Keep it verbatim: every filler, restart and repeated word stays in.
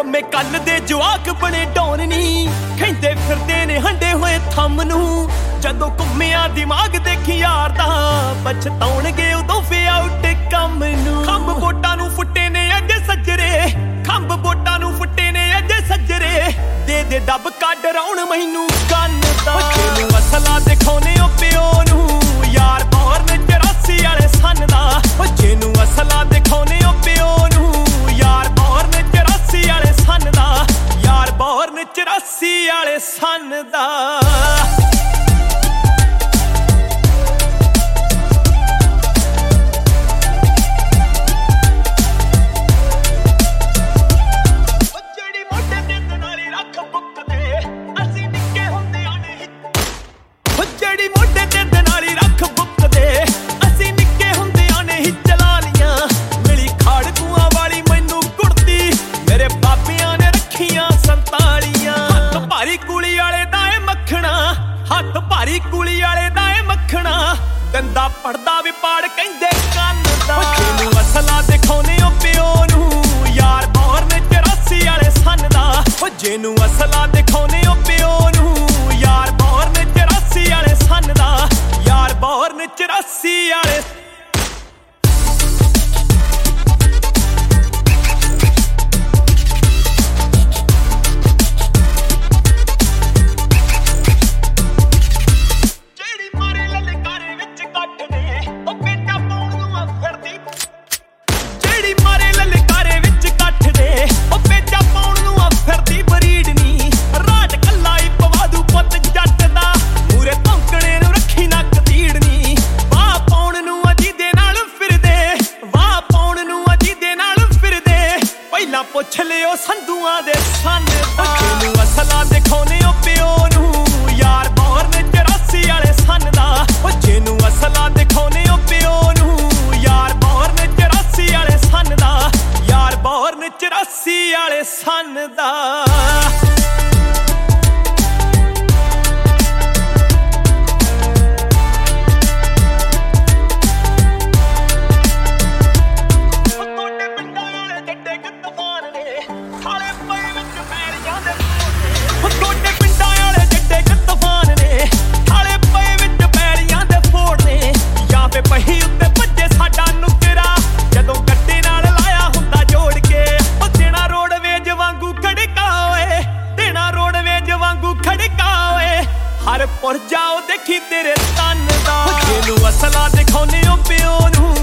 ਜੰਮੇ ਕੱਲ ਦੇ ਜਵਾਕ ਬਣੇ ਡੌਨ ਨੀ, ਕਹਿੰਦੇ ਫਿਰਦੇ ਨੇ ਹੰਡੇ ਹੋਏ ਥੰਮ ਨੂੰ। ਜਦੋਂ ਘੁੰਮਿਆ ਦਿਮਾਗ ਦੇਖੀ ਯਾਰ ਦਾ, ਪਛਤਾਉਣਗੇ ਉਦੋਂ ਫੇ ਆਊਟ ਕੰਮ ਨੂੰ। ਖੰਭ ਵੋਟਾਂ ਨੂੰ ਫੁੱਟੇ ਨੇ ਅੱਜ ਸੱਜਰੇ, ਖੰਭ ਵੋਟਾਂ ਨੂੰ ਫੁੱਟੇ ਨੇ ਅੱਜ ਸੱਜਰੇ। ਦੇ ਦੇ ਡੱਬ ਕੱਢ ਰੌਣ ਮੈਨੂੰ ਕੰਨ ਦਾ, ਤੈਨੂੰ ਅਸਲਾ ਦਿਖਾਉਣੇ ਓ ਪਿਓ ਨੂੰ ਯਾਰ ਬੌਰਨ ਚੁਰਾਸੀ ਵਾਲੇ ਸੰਨ ਦਾ। ਜਿਹਨੂੰ ਅਸਲਾ ਦਿਖਾਉਣੇ ਓ ਪਿਓ ਨੂੰ ਯਾਰ ਬੌਰਨ ਚੁਰਾਸੀ ਵਾਲੇ ਸੰਨ ਦਾ, ਯਾਰ ਬੌਰਨ ਚੁਰਾਸੀ ਵਾਲੇ ਸੰਨ ਦਾ। ਜਿਹੜੀ ਮੋਢੇ ਤੇ ਦਨਾਲੀ ਰੱਖ ਬੁੱਕਦੇ, ਅਸੀਂ ਨਿੱਕੇ ਹੁੰਦਿਆਂ ਨੇ ਹੀ ਚਲਾ ਲੀਆਂ। ਮਿਲੀ ਖਾੜਕੂਆਂ ਵਾਲੀ ਮੈਨੂੰ ਕੁੜਤੀ, ਮੇਰੇ ਬਾਬਿਆਂ ਨੇ ਰੱਖੀਆਂ ਸੰਤਾਲੀਆਂ। ਹੱਥ ਭਾਰੀ ਕੁਲੀ ਵਾਲੇ ਦਾ ਏ ਮੱਖਣਾ, ਹੱਥ ਭਾਰੀ ਕੁਲੀ ਵਾਲੇ ਦਾ ਏ ਮੱਖਣਾ। ਗੰਦਾ ਪੜਦਾ ਵਿਪਾੜ ਕਹਿੰਦੇ ਕੰਨ ਦਾ, ਜਿਹਨੂੰ ਅਸਲਾ ਦਿਖਾਉਣੇ ਓ ਪਿਓ ਨੂੰ ਯਾਰ ਬੌਰਨ ਚੁਰਾਸੀ ਵਾਲੇ ਸੰਨ ਦਾ। ਜਿਹਨੂੰ ਅਸਲਾ ਦਿਖਾਉਣੇ ਓ ਪਿਓ ਨੂੰ ਯਾਰ ਬੌਰਨ ਚੁਰਾਸੀ ਵਾਲੇ ਸੰਨ ਦਾ, ਯਾਰ ਬੌਰਨ ਚੁਰਾਸੀ ਵਾਲੇ। ਜਿਹੜੀ ਮਾਰੇ ਲਲਕਾਰੇ ਵਿੱਚ ਕੱਟ ਨੇ ਉਹ ਪੇਟਾ ਪਾਉਣ ਨੂੰ ਆ ਫਿਰਦੀ, ਜਿਹੜੀ ਮਾਰੇ ਲਲਕਾਰੇ ਵਿੱਚ ਕੱਟ ਨੇ ਉਹ ਪੇਟਾ ਪਾਉਣ ਨੂੰ ਆ ਫਿਰਦੀ ਬਰੀਡ ਨੀ। ਰਾਟ ਕੱਲਾ ਹੀ ਪਵਾ ਦੂ ਪੁੱਤ ਜੱਟ ਦਾ, ਮੂਰੇ ਭੌਂਕਣੇ ਨੂੰ ਰੱਖੀ ਨੱਕ ਤੀੜਨੀ। ਵਾਹ ਪਾਉਣ ਨੂੰ ਅਜੀ ਦੇ ਨਾਲ ਫਿਰਦੇ, ਵਾਹ ਪਾਉਣ ਨੂੰ ਅਜੀ ਦੇ ਨਾਲ ਫਿਰਦੇ। ਪਹਿਲਾਂ ਪੁੱਛ ਲਿਓ ਸੰਧੂਆਂ ਦੇ ਸੰਨ ਦਾ, ਜਿਹਨੂੰ ਅਸਲਾ ਦਿਖਾਉਣੇ ਓ ਪਿਓ ਨੂੰ ਯਾਰ ਬੌਰਨ ਚੁਰਾਸੀ ਵਾਲੇ ਸੰਨ ਦਾ। ਜਿਹਨੂੰ ਅਸਲਾ ਦਿਖਾਉਣੇ ਓ ਪਿਓ ਨੂੰ ਯਾਰ ਬੌਰਨ ਚੁਰਾਸੀ ਵਾਲੇ ਸੰਨ ਦਾ, ਯਾਰ ਬੌਰਨ ਚੁਰਾਸੀ ਵਾਲੇ ਸੰਨ ਦਾ। ਪਹੀ ਉੱਤੇ ਭੱਜੇ ਸਾਡਾ ਨੁਕਰਾ, ਜਦੋਂ ਗੱਡੇ ਨਾਲ ਲਾਇਆ ਹੁੰਦਾ ਜੋੜ ਕੇ। ਉਹ ਦੇਣਾ ਰੋਡਵੇਜ ਵਾਂਗੂ ਖੜਕਾ ਓਏ, ਦੇਣਾ ਰੋਡਵੇਜ ਵਾਂਗੂ ਖੜਕਾ ਓਏ। ਹਰ ਪੁਰ ਜਾਓ ਦੇਖੀ ਤੇਰੇ ਤਨ ਦਾ, ਜਿਹਨੂੰ ਅਸਲਾ ਦਿਖਾਉਣੇ ਓ ਪਿਓ ਨੂੰ